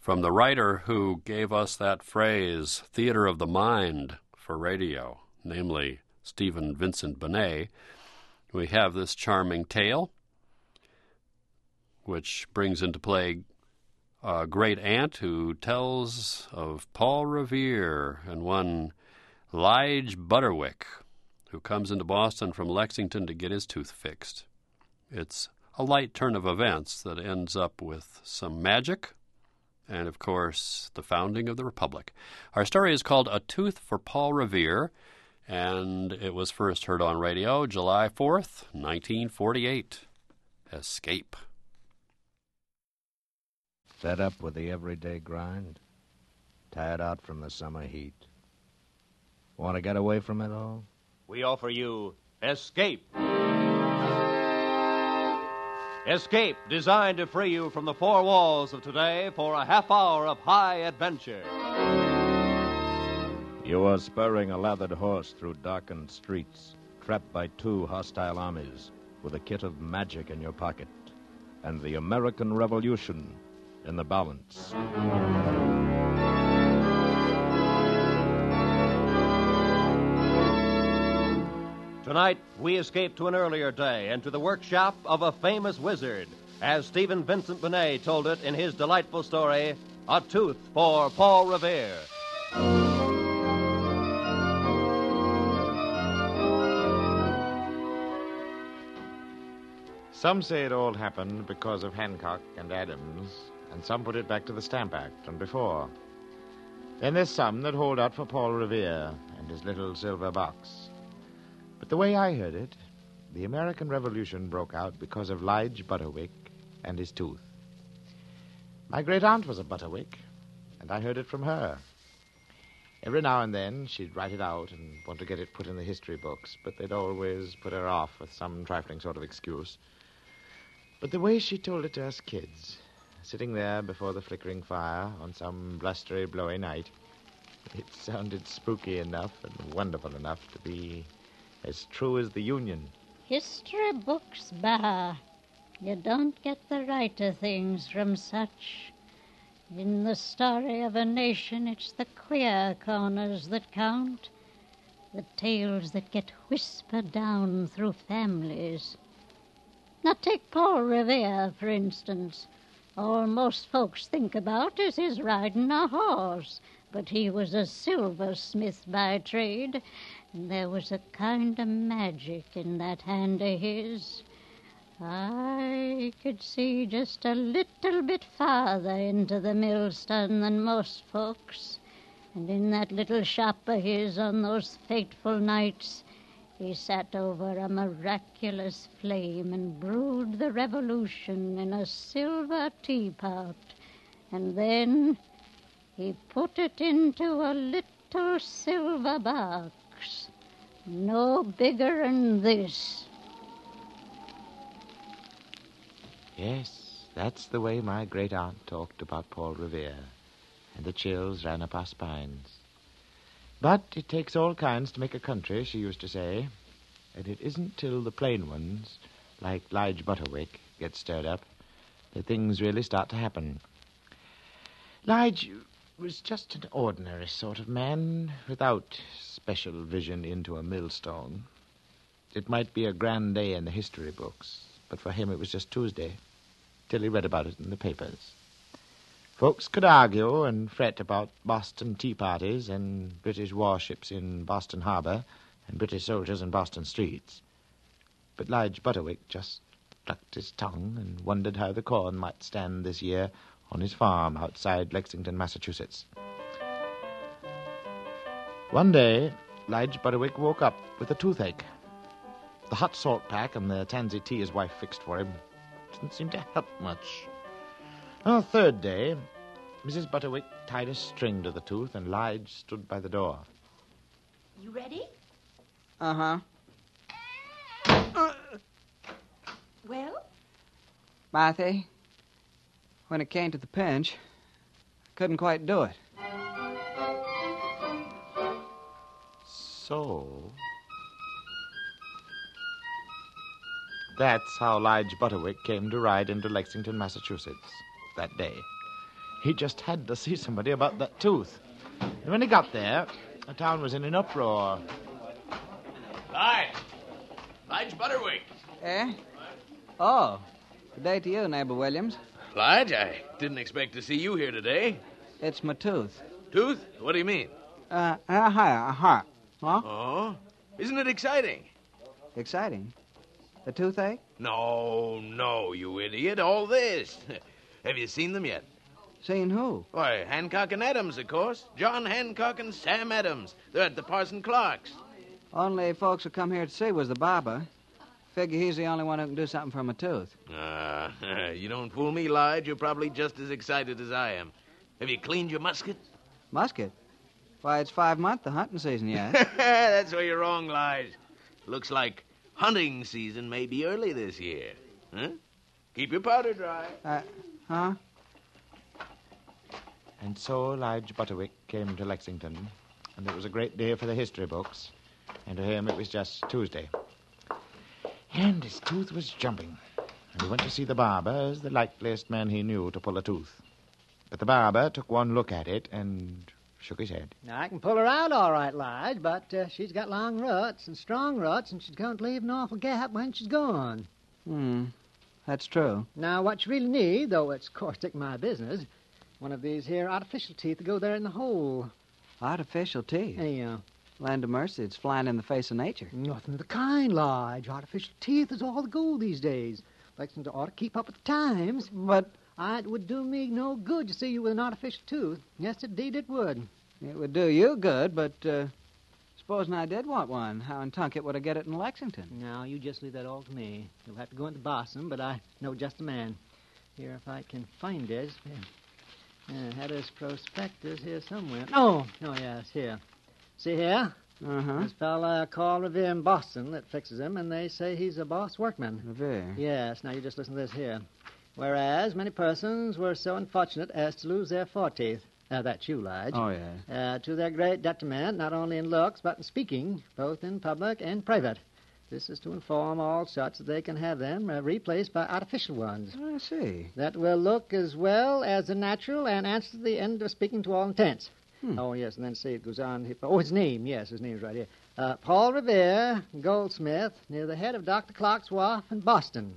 from the writer who gave us that phrase, theater of the mind, for radio, namely Stephen Vincent Benet. We have this charming tale, which brings into play a great aunt who tells of Paul Revere and one Lige Butterwick, who comes into Boston from Lexington to get his tooth fixed. It's a light turn of events that ends up with some magic and, of course, the founding of the Republic. Our story is called A Tooth for Paul Revere, and it was first heard on radio July 4th, 1948. Escape. Fed up with the everyday grind? Tired out from the summer heat? Want to get away from it all? We offer you Escape. Escape, designed to free you from the four walls of today for a half hour of high adventure. You are spurring a lathered horse through darkened streets, trapped by two hostile armies, with a kit of magic in your pocket, and the American Revolution in the balance. Tonight, we escape to an earlier day and to the workshop of a famous wizard, as Stephen Vincent Benet told it in his delightful story, A Tooth for Paul Revere. Some say it all happened because of Hancock and Adams, and some put it back to the Stamp Act and before. Then there's some that hold out for Paul Revere and his little silver box. But the way I heard it, the American Revolution broke out because of Lige Butterwick and his tooth. My great-aunt was a Butterwick, and I heard it from her. Every now and then she'd write it out and want to get it put in the history books, but they'd always put her off with some trifling sort of excuse. But the way she told it to us kids, sitting there before the flickering fire on some blustery, blowy night, it sounded spooky enough and wonderful enough to be as true as the Union. History books, bah. You don't get the right of things from such. In the story of a nation, it's the queer corners that count. The tales that get whispered down through families. Now take Paul Revere, for instance. All most folks think about is his riding a horse, but he was a silversmith by trade, and there was a kind of magic in that hand of his. I could see just a little bit farther into the millstone than most folks, and in that little shop of his on those fateful nights, he sat over a miraculous flame and brewed the revolution in a silver teapot, and then he put it into a little silver box, no bigger'n this. Yes, that's the way my great-aunt talked about Paul Revere, and the chills ran up our spines. But it takes all kinds to make a country, she used to say, and it isn't till the plain ones, like Lige Butterwick, get stirred up, that things really start to happen. Lige was just an ordinary sort of man, without special vision into a millstone. It might be a grand day in the history books, but for him it was just Tuesday, till he read about it in the papers. Folks could argue and fret about Boston tea parties and British warships in Boston Harbor and British soldiers in Boston streets. But Lige Butterwick just clucked his tongue and wondered how the corn might stand this year on his farm outside Lexington, Massachusetts. One day, Lige Butterwick woke up with a toothache. The hot salt pack and the tansy tea his wife fixed for him didn't seem to help much. On the third day, Mrs. Butterwick tied a string to the tooth, and Lige stood by the door. You ready? Uh-huh. Well? Marthy, when it came to the pinch, I couldn't quite do it. So, that's how Lige Butterwick came to ride into Lexington, Massachusetts that day. He just had to see somebody about that tooth. And when he got there, the town was in an uproar. Lige Butterwick. Eh? Oh, good day to you, neighbor Williams. Lige, I didn't expect to see you here today. It's my tooth. Tooth? What do you mean? Huh? Oh? Isn't it exciting? Exciting. The toothache? No, you idiot. All this. Have you seen them yet? Seen who? Why, Hancock and Adams, of course. John Hancock and Sam Adams. They're at the Parson Clark's. Only folks who come here to see was the barber. Figure he's the only one who can do something for my tooth. You don't fool me, Lige. You're probably just as excited as I am. Have you cleaned your musket? Musket? Why, it's 5 months, the hunting season yet. That's where you're wrong, Lige. Looks like hunting season may be early this year. Huh? Keep your powder dry. Huh? And so Lige Butterwick came to Lexington, and it was a great day for the history books. And to him, it was just Tuesday. And his tooth was jumping. And he went to see the barber as the likeliest man he knew to pull a tooth. But the barber took one look at it and shook his head. Now, I can pull her out all right, Lige, but she's got long roots and strong roots, and she's going to leave an awful gap when she's gone. That's true. Now, what you really need, though it's, of course, taking my business, one of these here artificial teeth to go there in the hole. Artificial teeth? Yeah. Land of mercy, it's flying in the face of nature. Nothing of the kind, Lige. Artificial teeth is all the gold these days. Lexington ought to keep up with the times. But it would do me no good to see you with an artificial tooth. Yes, indeed it would. it would do you good, but supposing I did want one, how in Tunket would I get it in Lexington? Now, you just leave that all to me. You'll have to go into Boston, but I know just the man. Here, if I can find this. I had his prospectus here somewhere. Oh, yes, here. See here? Uh-huh. This fella called Revere in Boston that fixes him, and they say he's a boss workman. Revere? Yes, now you just listen to this here. Whereas many persons were so unfortunate as to lose their foreteeth. That's you, Lige. Oh, yeah. To their great detriment, not only in looks, but in speaking, both in public and private. This is to inform all such that they can have them replaced by artificial ones. I see. That will look as well as the natural and answer to the end of speaking to all intents. Oh, yes, and then see, it goes on. His name. Yes, his name's right here. Paul Revere, goldsmith, near the head of Dr. Clark's wharf in Boston.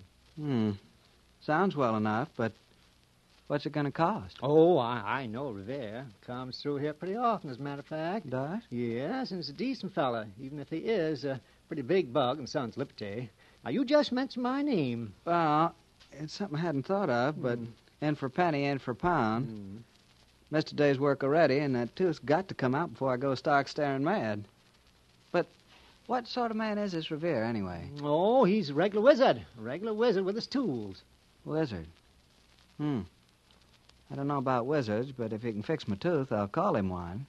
Sounds well enough, but what's it going to cost? Oh, I know Revere. Comes through here pretty often, as a matter of fact. Does? Yes, and he's a decent fella, even if he is a pretty big bug in Son's Liberty. Now, you just mentioned my name. Well, it's something I hadn't thought of, but in for penny, in for pound. Missed a day's work already, and that tooth's got to come out before I go stark staring mad. But what sort of man is this Revere, anyway? Oh, he's a regular wizard. A regular wizard with his tools. Wizard? I don't know about wizards, but if he can fix my tooth, I'll call him one.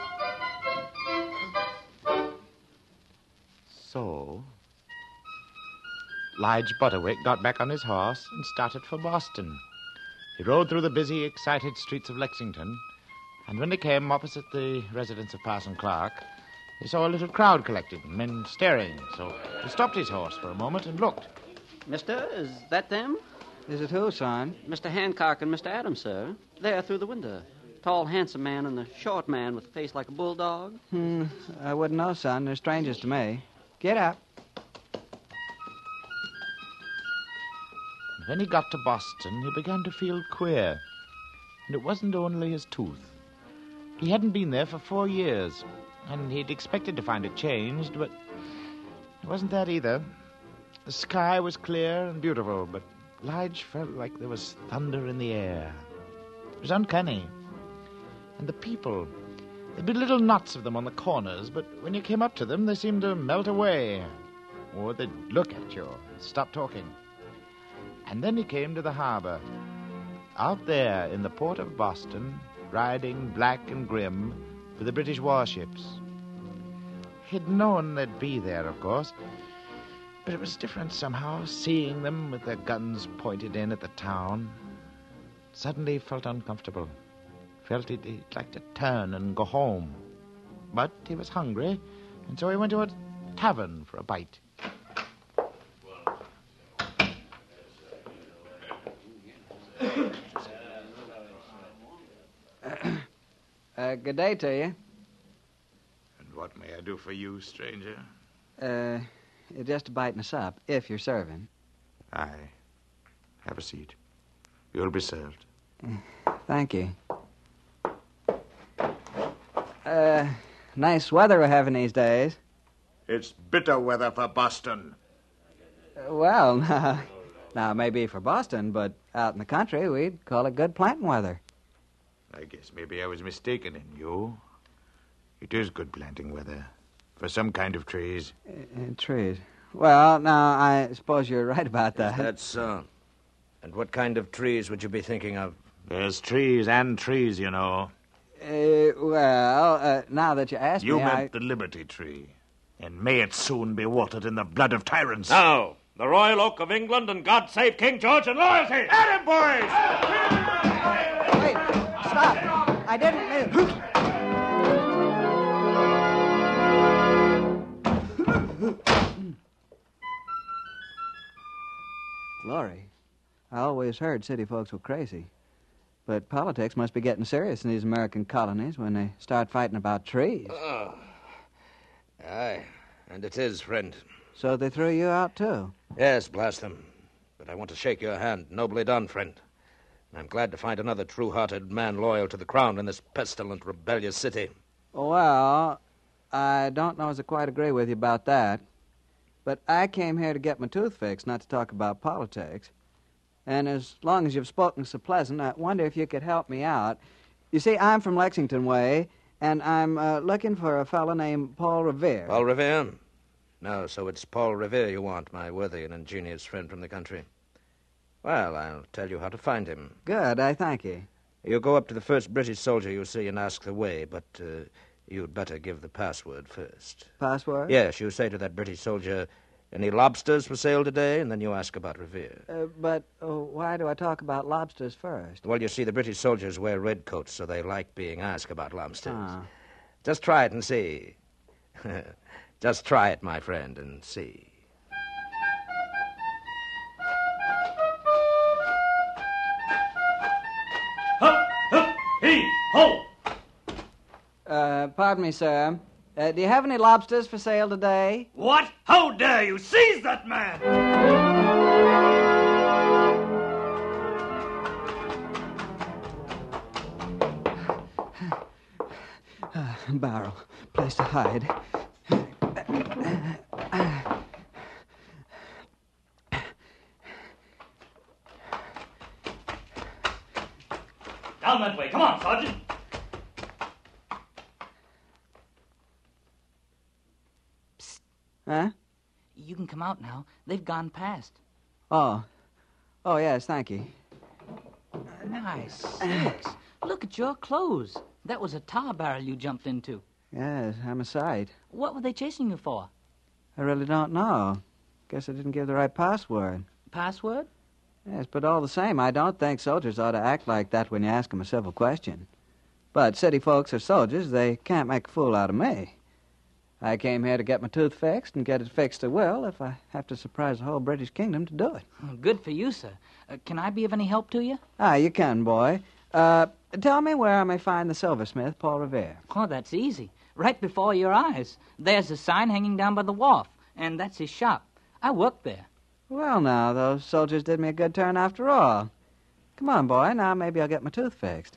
So, Lige Butterwick got back on his horse and started for Boston. He rode through the busy, excited streets of Lexington, and when he came opposite the residence of Parson Clark, he saw a little crowd collected, men staring, so he stopped his horse for a moment and looked. Mister, is that them? Is it who, son? Mr. Hancock and Mr. Adams, sir. There through the window. Tall, handsome man and the short man with a face like a bulldog. I wouldn't know, son. They're strangers to me. Get up. When he got to Boston, he began to feel queer. And it wasn't only his tooth. He hadn't been there for 4 years, and he'd expected to find it changed, but it wasn't that either. The sky was clear and beautiful, but Lige felt like there was thunder in the air. It was uncanny. And the people, there'd be little knots of them on the corners, but when you came up to them, they seemed to melt away. Or they'd look at you and stop talking. And then he came to the harbor. Out there in the port of Boston, riding black and grim with the British warships. He'd known they'd be there, of course, but it was different somehow, seeing them with their guns pointed in at the town. Suddenly he felt uncomfortable. Felt he'd like to turn and go home. But he was hungry, and so he went to a tavern for a bite. Good day to you. And what may I do for you, stranger? Just a bite and a sup, if you're serving. Aye. Have a seat. You'll be served. Thank you. Nice weather we're having these days. It's bitter weather for Boston. Well, now, maybe for Boston, but out in the country, we'd call it good planting weather. I guess maybe I was mistaken in you. It is good planting weather for some kind of trees. Trees. Well, now, I suppose you're right about that. That's so. And what kind of trees would you be thinking of? There's trees and trees, you know. Now that you ask You me, meant the Liberty Tree. And may it soon be watered in the blood of tyrants. Now, the Royal Oak of England, and God save King George and loyalty! At him, boys! Wait, stop. I didn't mean... Glory. I always heard city folks were crazy. But politics must be getting serious in these American colonies when they start fighting about trees. Oh. Aye, and it is, friend. So they threw you out, too? Yes, blast them. But I want to shake your hand. Nobly done, friend. And I'm glad to find another true-hearted man loyal to the crown in this pestilent, rebellious city. Well, I don't know as I quite agree with you about that. But I came here to get my tooth fixed, not to talk about politics. And as long as you've spoken so pleasant, I wonder if you could help me out. You see, I'm from Lexington way, and I'm looking for a fellow named Paul Revere. Paul Revere? No, so it's Paul Revere you want, my worthy and ingenious friend from the country. Well, I'll tell you how to find him. Good, I thank you. You go up to the first British soldier you see and ask the way, but you'd better give the password first. Password? Yes, you say to that British soldier, "Any lobsters for sale today?" And then you ask about Revere. But why do I talk about lobsters first? Well, you see, the British soldiers wear red coats, so they like being asked about lobsters. Ah. Just try it and see. Just try it, my friend, and see. Hup, hup, hee, ho! Pardon me, sir. Do you have any lobsters for sale today? What? How dare you? Seize that man! Barrel. Place to hide. Down that way. Come on, Sergeant. Huh? You can come out now. They've gone past. Oh. Oh, yes, thank you. Nice sakes. Look at your clothes. That was a tar barrel you jumped into. Yes, I'm a sight. What were they chasing you for? I really don't know. Guess I didn't give the right password. Password? Yes, but all the same, I don't think soldiers ought to act like that when you ask them a civil question. But city folks are soldiers. They can't make a fool out of me. I came here to get my tooth fixed and get it fixed at will if I have to surprise the whole British kingdom to do it. Good for you, sir. Can I be of any help to you? You can, boy. Tell me where I may find the silversmith, Paul Revere. Oh, that's easy. Right before your eyes. There's a sign hanging down by the wharf, and that's his shop. I work there. Well, now, those soldiers did me a good turn after all. Come on, boy. Now maybe I'll get my tooth fixed.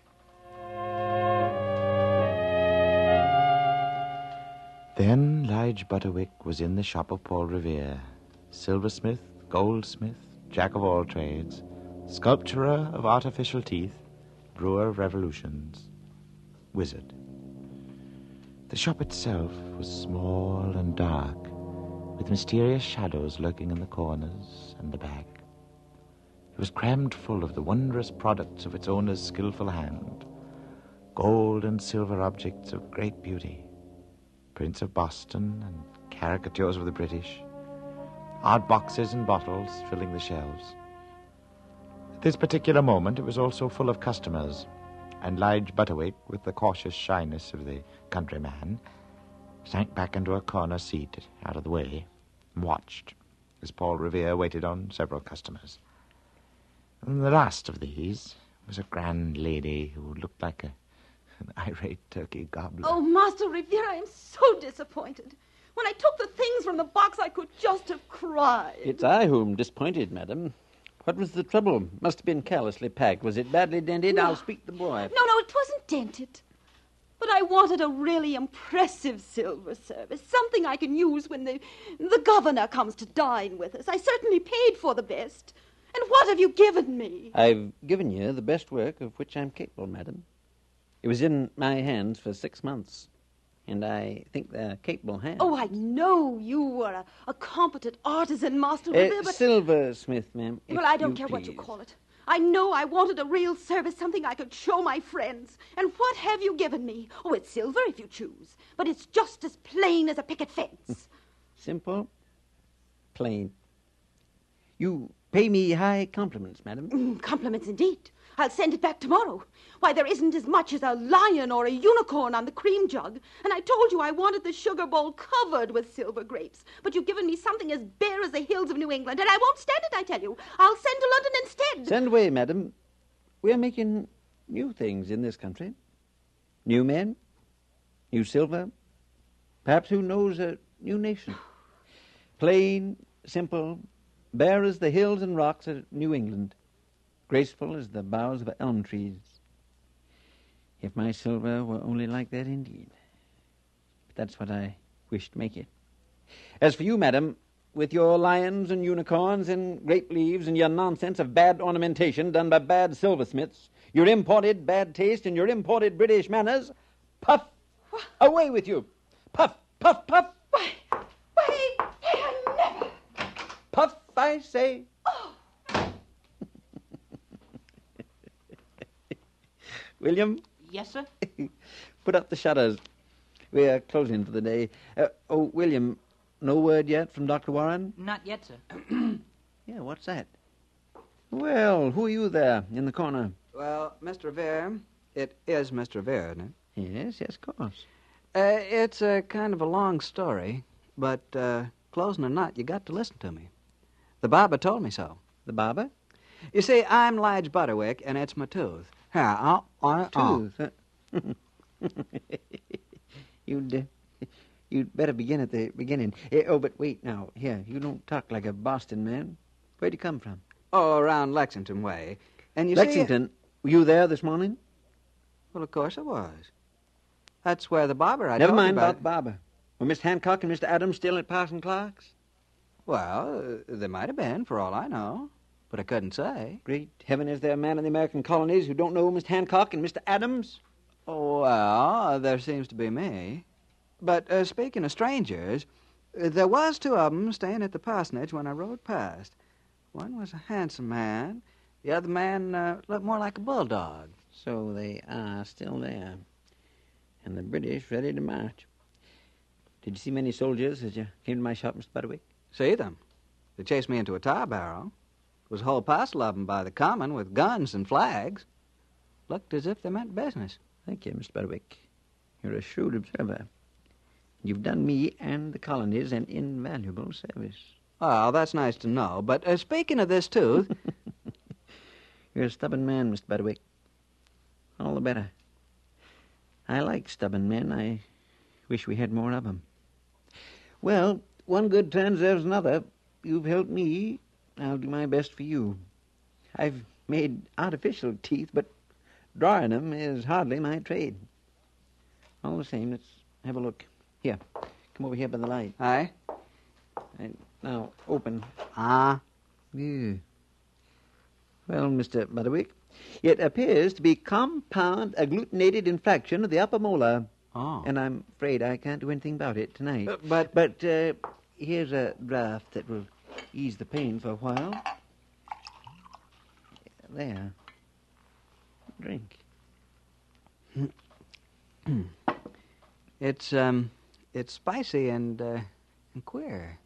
Then Lige Butterwick was in the shop of Paul Revere, silversmith, goldsmith, jack of all trades, sculpturer of artificial teeth, brewer of revolutions, wizard. The shop itself was small and dark, with mysterious shadows lurking in the corners and the back. It was crammed full of the wondrous products of its owner's skillful hand, gold and silver objects of great beauty, prints of Boston and caricatures of the British, odd boxes and bottles filling the shelves. At this particular moment, it was also full of customers, and Lige Butterwick, with the cautious shyness of the countryman, sank back into a corner seat out of the way and watched as Paul Revere waited on several customers. And the last of these was a grand lady who looked like a an irate turkey gobbler. Oh, Master Revere, I am so disappointed. When I took the things from the box, I could just have cried. It's I whom disappointed, madam. What was the trouble? Must have been carelessly packed. Was it badly dented? No. I'll speak to the boy. No, it wasn't dented. But I wanted a really impressive silver service, something I can use when the governor comes to dine with us. I certainly paid for the best. And what have you given me? I've given you the best work of which I'm capable, madam. It was in my hands for 6 months, and I think they're capable hands. Oh, I know you are a competent artisan, Master Revere, but... Silversmith, ma'am. Well, I don't care what you call it. I know I wanted a real service, something I could show my friends. And what have you given me? Oh, it's silver if you choose, but it's just as plain as a picket fence. Simple, plain. You pay me high compliments, madam. Compliments indeed. I'll send it back tomorrow. Why, there isn't as much as a lion or a unicorn on the cream jug. And I told you I wanted the sugar bowl covered with silver grapes. But you've given me something as bare as the hills of New England, and I won't stand it, I tell you. I'll send to London instead. Send away, madam. We're making new things in this country. New men, new silver, perhaps, who knows, a new nation. Plain, simple, bare as the hills and rocks of New England, graceful as the boughs of elm trees. If my silver were only like that indeed. But that's what I wish to make it. As for you, madam, with your lions and unicorns and grape leaves and your nonsense of bad ornamentation done by bad silversmiths, your imported bad taste and your imported British manners, puff, away with you. Puff, puff, puff. Why, I never... Puff, I say. William? Yes, sir? Put up the shutters. We're closing for the day. William, no word yet from Dr. Warren? Not yet, sir. Yeah, what's that? Well, who are you there in the corner? Well, Mr. Revere, it is Mr. Revere, isn't it? Yes, of course. It's a kind of a long story, but closing or not, you got to listen to me. The barber told me so. The barber? You see, I'm Lige Butterwick, and it's my tooth. Here, Tooth? You'd better begin at the beginning. But wait now. Here, you don't talk like a Boston man. Where'd you come from? Oh, around Lexington way. And you Lexington? Were you there this morning? Well, of course I was. That's where the barber I Never told you mind about about the barber. Were Mr. Hancock and Mr. Adams still at Parson Clark's? Well, they might have been, for all I know. But I couldn't say. Great heaven, is there a man in the American colonies who don't know Mr. Hancock and Mr. Adams? Oh, well, there seems to be me. But speaking of strangers, there was 2 of them staying at the parsonage when I rode past. One was a handsome man. The other man looked more like a bulldog. So they are still there. And the British ready to march. Did you see many soldiers as you came to my shop, Mr. Butterwick? See them. They chased me into a tar barrel. There was a whole parcel of them by the common with guns and flags. Looked as if they meant business. Thank you, Mr. Butterwick. You're a shrewd observer. You've done me and the colonies an invaluable service. Oh, that's nice to know. But speaking of this tooth... You're a stubborn man, Mr. Butterwick. All the better. I like stubborn men. I wish we had more of them. Well, one good turn deserves another. You've helped me. I'll do my best for you. I've made artificial teeth, but drawing them is hardly my trade. All the same, let's have a look. Here, come over here by the light. Aye? And now, open. Ah? Yeah. Well, Mr. Butterwick, it appears to be compound agglutinated infraction of the upper molar. Oh. And I'm afraid I can't do anything about it tonight. But here's a draft that will ease the pain for a while. There. Drink. It's spicy and queer.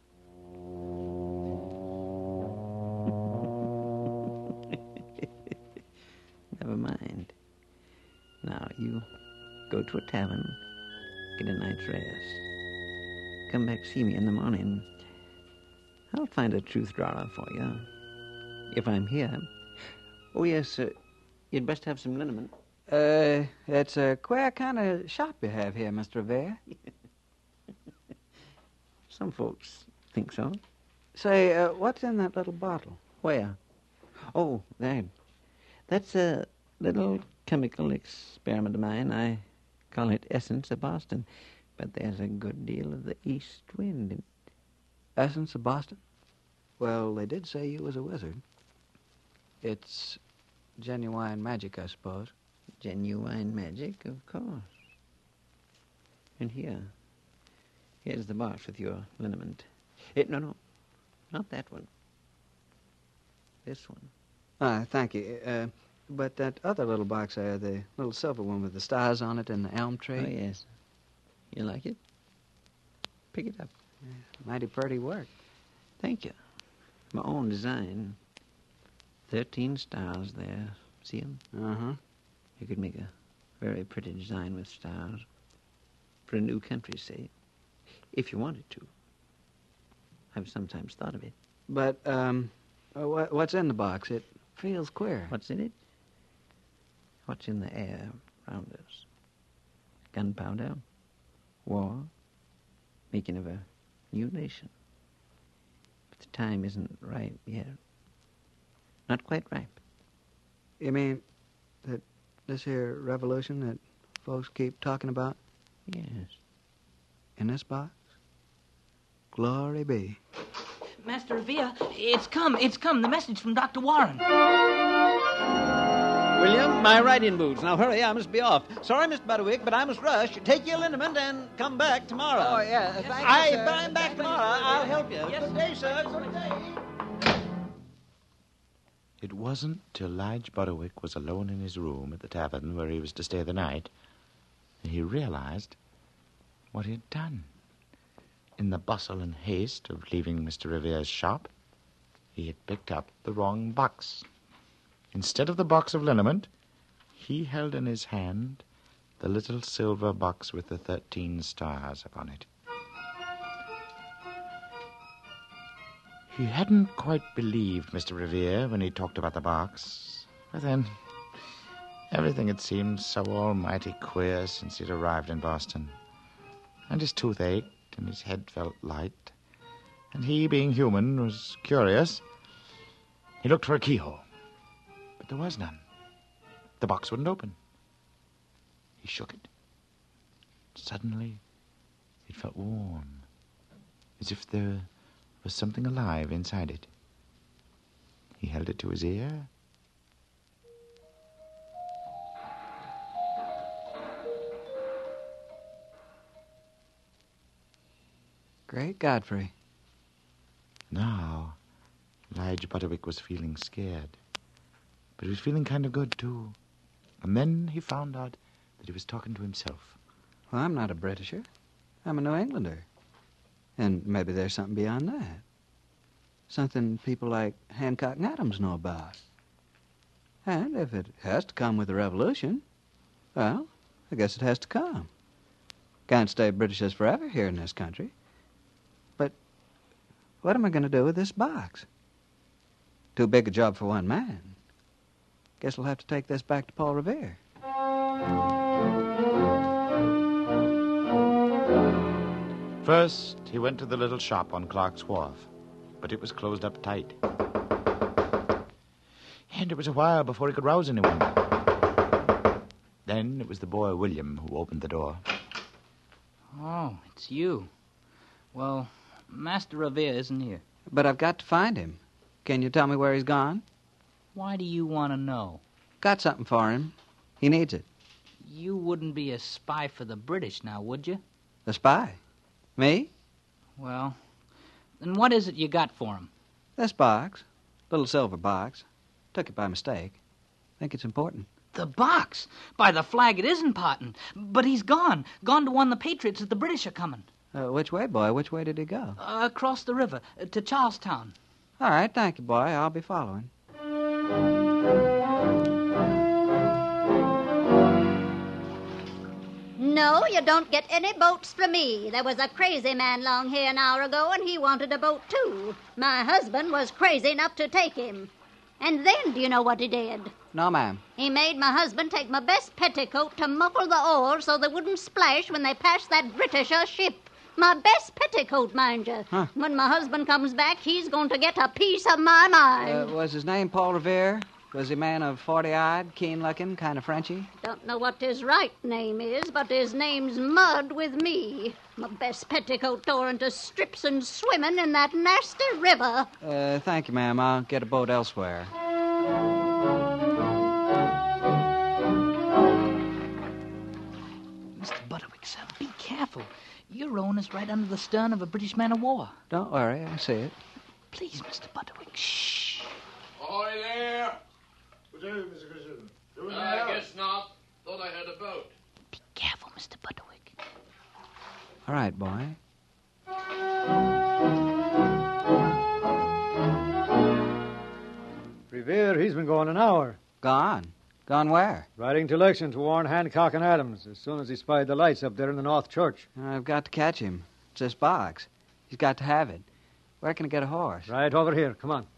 Never mind. Now, you go to a tavern, get a night's rest. Come back, see me in the morning. I'll find a truth drawer for you. If I'm here. Oh, yes, you'd best have some liniment. It's a queer kind of shop you have here, Mr. Revere. Some folks think so. Say, what's in that little bottle? Where? Oh, that. That's a little chemical experiment of mine. I call it Essence of Boston. But there's a good deal of the east wind in it. Essence of Boston? Well, they did say you was a wizard. It's genuine magic, I suppose. Genuine magic, of course. And here's the box with your liniment. No, not that one. This one. Thank you. But that other little box there, the little silver one with the stars on it and the elm tree. Oh, yes. You like it? Pick it up. Mighty pretty work. Thank you. My own design. 13 stars there. See them? Uh-huh. You could make a very pretty design with stars. For a new country, say. If you wanted to. I've sometimes thought of it. But, what's in the box? It feels queer. What's in it? What's in the air around us? Gunpowder? War? Making of a new nation. But the time isn't ripe yet. Not quite ripe. You mean that this here revolution that folks keep talking about? Yes. In this box? Glory be. Master Revere, it's come. The message from Dr. Warren. William, my riding boots. Now hurry, I must be off. Sorry, Mr. Butterwick, but I must rush. Take your liniment and come back tomorrow. Oh, yeah, thank you, sir. I'm back tomorrow. I'll help you. Yes, Good day, sir. Good day. It wasn't till Lige Butterwick was alone in his room at the tavern where he was to stay the night that he realized what he had done. In the bustle and haste of leaving Mr. Revere's shop, he had picked up the wrong box. Instead of the box of liniment, he held in his hand the little silver box with the 13 stars upon it. He hadn't quite believed Mr. Revere when he talked about the box. But then, everything had seemed so almighty queer since he'd arrived in Boston. And his tooth ached, and his head felt light. And he, being human, was curious. He looked for a keyhole, but there was none. The box wouldn't open. He shook it. Suddenly, it felt warm, as if there was something alive inside it. He held it to his ear. Great Godfrey. Now, Lige Butterwick was feeling scared. But he was feeling kind of good, too. And then he found out that he was talking to himself. Well, I'm not a Britisher. I'm a New Englander. And maybe there's something beyond that. Something people like Hancock and Adams know about. And if it has to come with the revolution, well, I guess it has to come. Can't stay Britishers forever here in this country. But what am I going to do with this box? Too big a job for one man. Guess we'll have to take this back to Paul Revere. First, he went to the little shop on Clark's Wharf, but it was closed up tight. And it was a while before he could rouse anyone. Then it was the boy William who opened the door. Oh, it's you. Well, Master Revere isn't here. But I've got to find him. Can you tell me where he's gone? Why do you want to know? Got something for him. He needs it. You wouldn't be a spy for the British now, would you? A spy? Me? Well, then what is it you got for him? This box. Little silver box. Took it by mistake. Think it's important. The box? By the flag, it is important. But he's gone. Gone to warn the Patriots that the British are coming. Which way, boy? Which way did he go? Across the river, to Charlestown. All right, thank you, boy. I'll be following. No, you don't get any boats from me. There was a crazy man long here an hour ago, and he wanted a boat, too. My husband was crazy enough to take him. And then, do you know what he did? No, ma'am. He made my husband take my best petticoat to muffle the oars so they wouldn't splash when they passed that Britisher ship. My best petticoat, mind you. Huh. When my husband comes back, he's going to get a piece of my mind. Was his name Paul Revere? Was he a man of 40-eyed, keen-looking, kind of Frenchy? Don't know what his right name is, but his name's Mud with me. My best petticoat tore into strips and swimming in that nasty river. Thank you, ma'am. I'll get a boat elsewhere. Mr. Butterwick, sir, be careful. You're rowing us right under the stern of a British man-of-war. Don't worry, I see it. Please, Mr. Butterwick, shh. Ahoy there! What's up, Mr. Christian? I guess not. Thought I had a boat. Be careful, Mr. Butterwick. All right, boy. Revere, he's been gone an hour. Gone? Gone where? Riding to Lexington to warn Hancock and Adams as soon as he spied the lights up there in the North Church. I've got to catch him. It's this box. He's got to have it. Where can I get a horse? Right over here. Come on.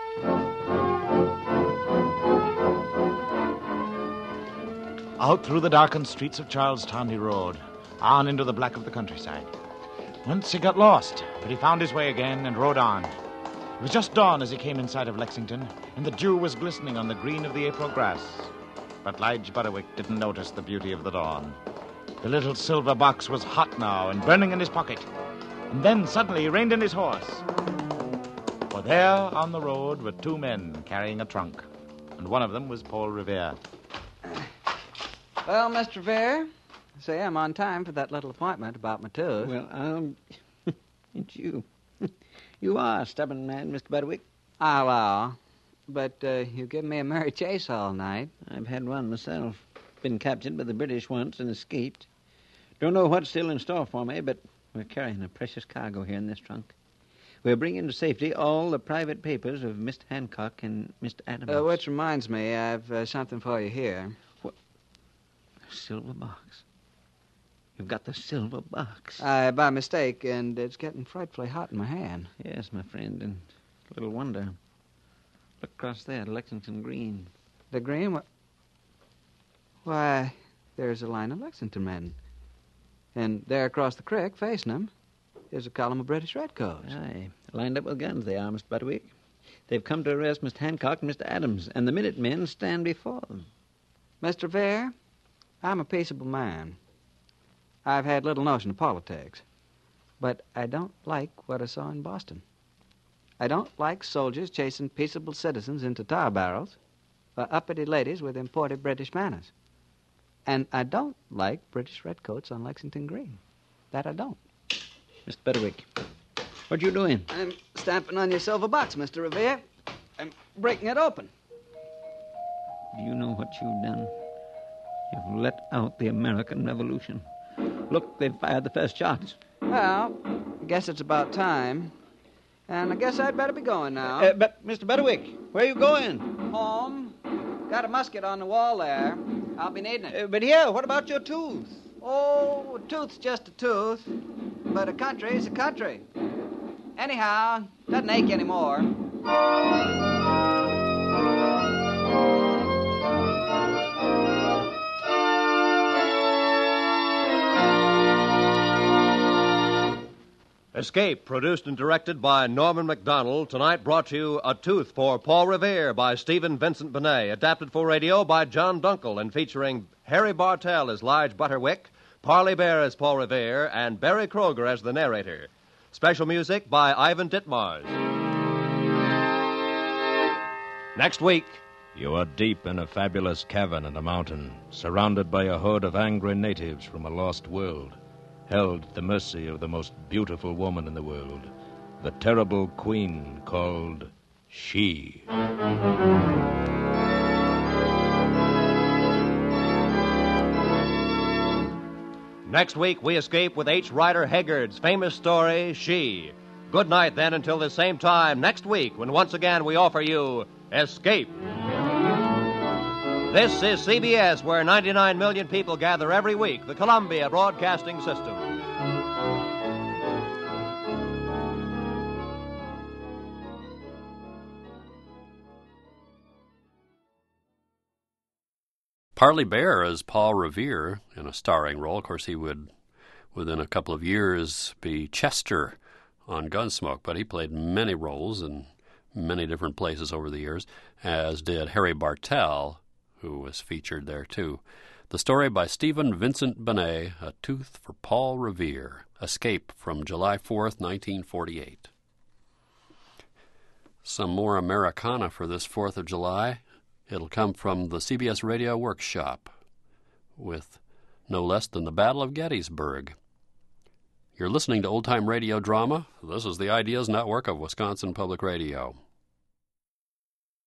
Out through the darkened streets of Charlestown he rode, on into the black of the countryside. Once he got lost, but he found his way again and rode on. It was just dawn as he came in sight of Lexington, and the dew was glistening on the green of the April grass. But Lige Butterwick didn't notice the beauty of the dawn. The little silver box was hot now and burning in his pocket. And then suddenly he reined in his horse. For there on the road were two men carrying a trunk, and one of them was Paul Revere. Well, Mr. Revere, say I'm on time for that little appointment about my tooth. Well, it's you. You are a stubborn man, Mr. Butterwick. I allow. But you've given me a merry chase all night. I've had one myself. Been captured by the British once and escaped. Don't know what's still in store for me, but we're carrying a precious cargo here in this trunk. We're bringing to safety all the private papers of Mr. Hancock and Mr. Adams. Which reminds me, I've something for you here. What? A silver box. You've got the silver box. By mistake, and it's getting frightfully hot in my hand. Yes, my friend, and little wonder. Look across there, Lexington Green. The green? Why, there's a line of Lexington men. And there across the creek, facing them, is a column of British redcoats. Aye, lined up with guns they are, Mr. Butterwick. They've come to arrest Mr. Hancock and Mr. Adams, and the Minutemen stand before them. Mr. Revere, I'm a peaceable man. I've had little notion of politics. But I don't like what I saw in Boston. I don't like soldiers chasing peaceable citizens into tar barrels or uppity ladies with imported British manners. And I don't like British redcoats on Lexington Green. That I don't. Mr. Butterwick, what you doing? I'm stamping on your silver box, Mr. Revere. I'm breaking it open. Do you know what you've done? You've let out the American Revolution. Look, they've fired the first shots. Well, I guess it's about time. And I guess I'd better be going now. But, Mr. Butterwick, where are you going? Home. Got a musket on the wall there. I'll be needing it. But here, what about your tooth? Oh, a tooth's just a tooth. But a country's a country. Anyhow, doesn't ache anymore. Escape, produced and directed by Norman MacDonald, tonight brought to you A Tooth for Paul Revere by Stephen Vincent Benet, adapted for radio by John Dunkel and featuring Harry Bartell as Lige Butterwick, Parley Bear as Paul Revere, and Barry Kroger as the narrator. Special music by Ivan Ditmars. Next week. You are deep in a fabulous cavern in a mountain, surrounded by a horde of angry natives from a lost world, held at the mercy of the most beautiful woman in the world, the terrible queen called She. Next week, we escape with H. Rider Haggard's famous story, She. Good night, then, until the same time next week, when once again we offer you Escape. This is CBS, where 99 million people gather every week, the Columbia Broadcasting System. Parley Bear as Paul Revere in a starring role. Of course, he would, within a couple of years, be Chester on Gunsmoke, but he played many roles in many different places over the years, as did Harry Bartell, who was featured there too. The story by Stephen Vincent Benet, A Tooth for Paul Revere, Escape from July 4th, 1948. Some more Americana for this 4th of July. It'll come from the CBS Radio Workshop with no less than the Battle of Gettysburg. You're listening to Old Time Radio Drama. This is the Ideas Network of Wisconsin Public Radio.